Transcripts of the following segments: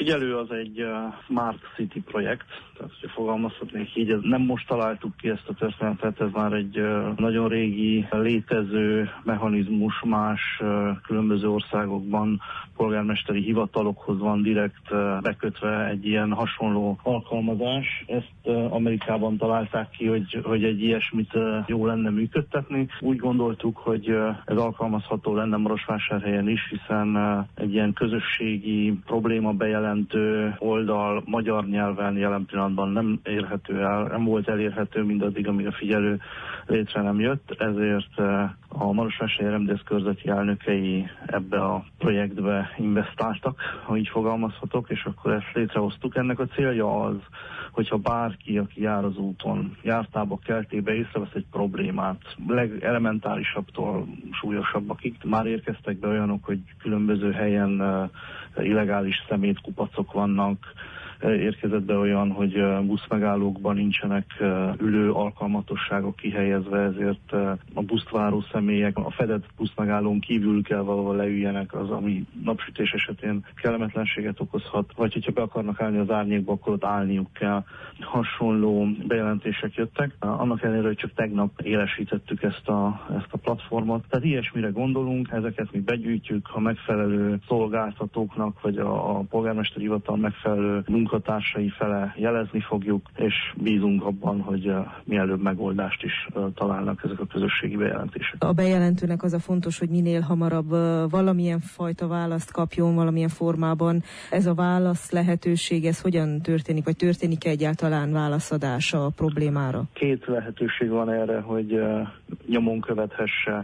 figyelő az egy Smart City projekt, tehát hogy fogalmazhatnék így, nem most találtuk ki ezt a történetet, ez már egy nagyon régi létező mechanizmus, más különböző országokban polgármesteri hivatalokhoz van direkt bekötve egy ilyen hasonló alkalmazás. Ezt Amerikában találták ki, hogy egy ilyesmit jó lenne működtetni. Úgy gondoltuk, hogy ez alkalmazható lenne Marosvásárhelyen is, hiszen egy ilyen közösségi probléma bejelentő oldal magyar nyelven jelen pillanatban nem érhető el, nem volt elérhető mindaddig, amíg a figyelő létre nem jött, ezért a Marosvásárhelyi RMDSZ körzeti elnökei ebbe a projektbe investáltak, ha így fogalmazhatok, és akkor ezt létrehoztuk. Ennek a célja az, hogyha bárki, aki jár az úton, jártába, keltébe észrevesz egy problémát, legelementárisabbtól súlyosabbakig, már érkeztek be olyanok, hogy különböző helyen illegális szemétkupacok vannak, érkezett be olyan, hogy buszmegállókban nincsenek ülő alkalmatosságok kihelyezve, ezért a buszt váró személyek a fedett buszmegállón kívül kell valahol leüljenek, az, ami napsütés esetén kellemetlenséget okozhat, vagy hogyha be akarnak állni az árnyékba, akkor ott állniuk kell. Hasonló bejelentések jöttek. Annak ellenére, hogy csak tegnap élesítettük ezt a platformot. Tehát ilyesmire gondolunk, ezeket mi begyűjtjük, ha megfelelő szolgáltatóknak, vagy a polgármesteri hivatal megfelelő munkatársai fele jelezni fogjuk, és bízunk abban, hogy mielőbb megoldást is találnak ezek a közösségi bejelentések. A bejelentőnek az a fontos, hogy minél hamarabb valamilyen fajta választ kapjon, valamilyen formában. Ez a válasz lehetőség, ez hogyan történik, vagy történik egyáltalán válaszadása a problémára? Két lehetőség van erre, hogy nyomon követhesse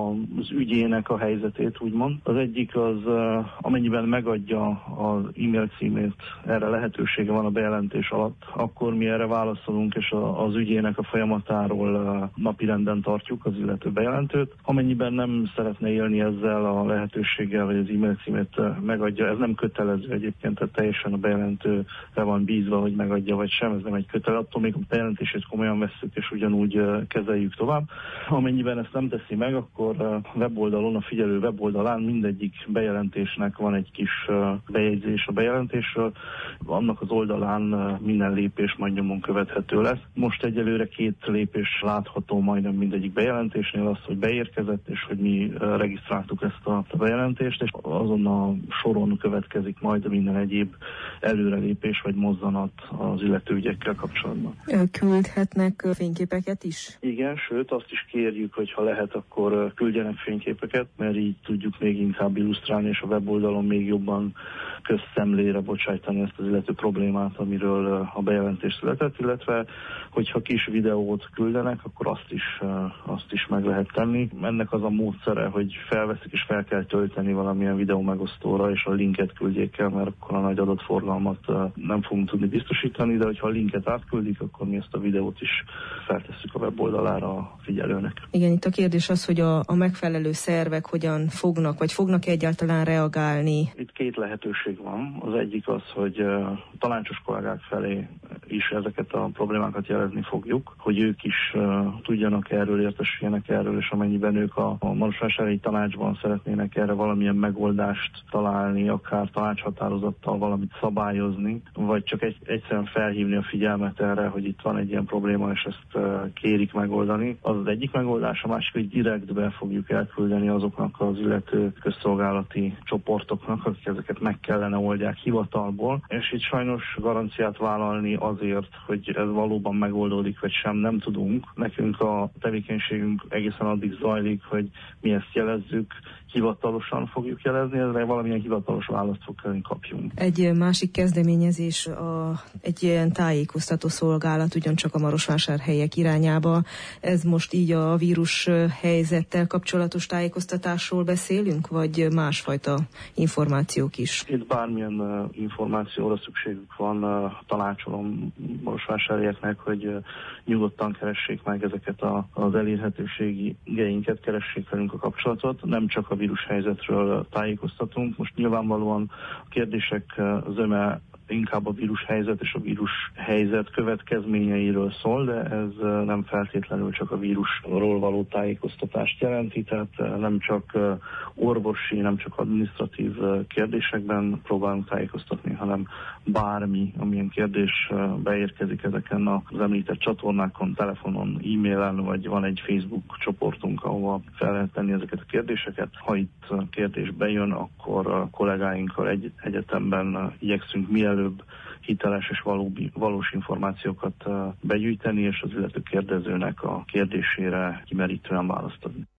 az ügyének a helyzetét, úgymond. Az egyik az, amennyiben megadja az e-mail címét, erre lehetősége van a bejelentés alatt, akkor mi erre válaszolunk, és az ügyének a folyamatáról napirenden tartjuk az illető bejelentőt. Amennyiben nem szeretne élni ezzel a lehetőséggel, vagy az e-mail címét megadja, ez nem kötelező egyébként, tehát teljesen a bejelentőre van bízva, hogy megadja vagy sem, ez nem egy kötelező, attól még a bejelentését komolyan vesszük, és ugyanúgy kezeljük tovább. Amennyiben ezt nem teszi meg, akkor a weboldalon, a figyelő weboldalán mindegyik bejelentésnek van egy kis bejegyzés a bejelentésről, annak az oldalán minden lépés majd nyomon követhető lesz. Most egyelőre 2 lépés látható majdnem mindegyik bejelentésnél, az, hogy beérkezett, és hogy mi regisztráltuk ezt a bejelentést, és azon a soron következik majd minden egyéb előrelépés vagy mozzanat az illető ügyekkel kapcsolatban. Küldhetnek fényképeket is? Igen, sőt azt is kérjük, hogy ha lehet, akkor küldjenek fényképeket, mert így tudjuk még inkább illusztrálni, és a weboldalon még jobban közszemlére bocsájtani ezt az illető problémát, amiről a bejelentés született, illetve hogyha kis videót küldenek, akkor azt is meg lehet tenni. Ennek az a módszere, hogy felveszik és fel kell tölteni valamilyen videó megosztóra, és a linket küldjék el, mert akkor a nagy adatforgalmat nem fogunk tudni biztosítani, de hogyha a linket átküldik, akkor mi ezt a videót is feltesszük a weboldalára a figyelőnek. Igen, itt a kérdés az, hogy a megfelelő szervek hogyan fognak egyáltalán reagálni. Itt 2 lehetőség van. Az egyik az, hogy tanácsos kollégák felé is ezeket a problémákat jelezni fogjuk, hogy ők is tudjanak erről, értesüljenek erről, és amennyiben ők a Marosvásárhelyi tanácsban szeretnének erre valamilyen megoldást találni, akár tanácshatározattal valamit szabályozni, vagy csak egyszerűen felhívni a figyelmet erre, hogy itt van egy ilyen probléma, és ezt kérik megoldani. Az az egyik megoldás, a másik, hogy direktbe fogjuk elküldeni azoknak az illető közszolgálati csoportoknak, akik ezeket meg kellene oldják hivatalból, és itt sajnos garanciát vállalni azért, hogy ez valóban megoldódik, vagy sem, nem tudunk. Nekünk a tevékenységünk egészen addig zajlik, hogy mi ezt jelezzük, hivatalosan fogjuk jelezni, ezre valamilyen hivatalos választ kellene kapjunk. Egy másik kezdeményezés egy ilyen tájékoztató szolgálat ugyancsak a Marosvásárhelyek irányába. Ez most így a vírus helyzettel kapcsolatos tájékoztatásról beszélünk, vagy másfajta információk is? Itt bármilyen információra szükségük van, tanácsolom Marosvásárhelyeknek, hogy nyugodtan keressék meg ezeket az elérhetőségi igényeket, keressék velünk a kapcsolatot, nem csak a vírushelyzetről tájékoztatunk. Most nyilvánvalóan a kérdések zöme inkább a vírushelyzet és a vírushelyzet következményeiről szól, de ez nem feltétlenül csak a vírusról való tájékoztatást jelenti, tehát nem csak orvosi, nem csak adminisztratív kérdésekben próbálunk tájékoztatni, hanem bármi, amilyen kérdés beérkezik ezeken az említett csatornákon, telefonon, e-mailen, vagy van egy Facebook csoportunk, ahova fel lehet tenni ezeket a kérdéseket. Ha itt kérdés bejön, akkor a kollégáinkkal egyetemben igyekszünk mielőbb hiteles és valós információkat begyűjteni, és az illető kérdezőnek a kérdésére kimerítően választ adni.